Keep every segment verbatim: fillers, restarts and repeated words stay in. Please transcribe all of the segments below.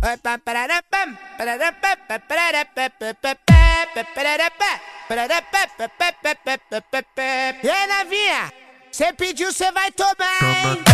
E aí, novinha, cê pediu, cê vai tomar, hein?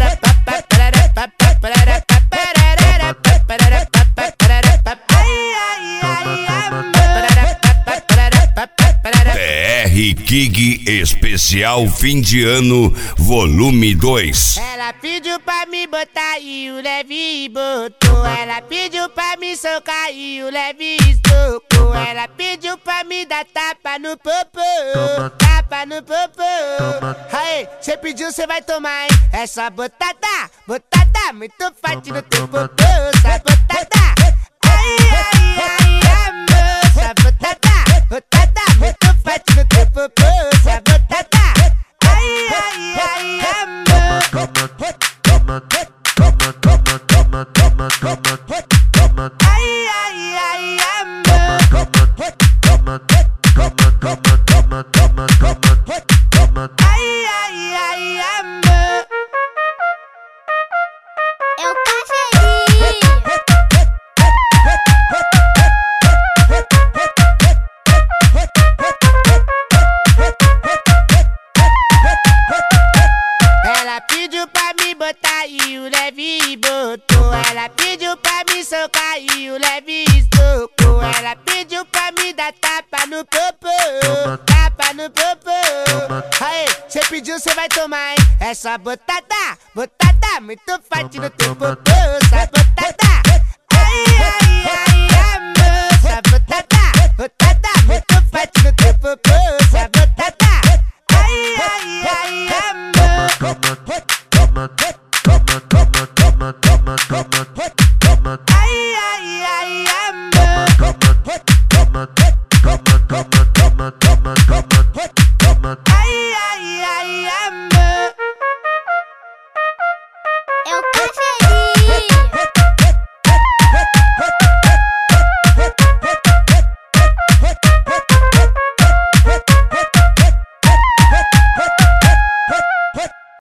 P R King Especial Fim de Ano, volume dois. Ela pediu pra me botar e o leve botou. Ela pediu pra me socar e o leve socou. Ela pediu pra me dar tapa no popô, tapa no popô. Aí, cê pediu, cê vai tomar, hein? Essa botada, botada muito forte no teu popô. Essa botada, ai, ai, ai, amor. Essa botada, botada muito forte no teu popô. Essa botada, ai, ai, ai, amor. Ai, ai, ai, amor. Ai, ai, ai, amor. Eu cafezinho. Ela pediu pra me botar e o leve botou. Ela pediu pra me socar e o leve socou. Ela pediu pra me dar tapa no popô, tapa no popô. Aí, cê pediu, cê vai tomar, hein? Essa botada, botada muito forte no teu popô. Essa botada, ai, ai, ai, amor. Essa botada, botada muito forte no teu popô. Essa botada, ai, ai, ai, amor. Ai, ai, ai, amor. Ai, ai, ai, amor. Eu cafezinho.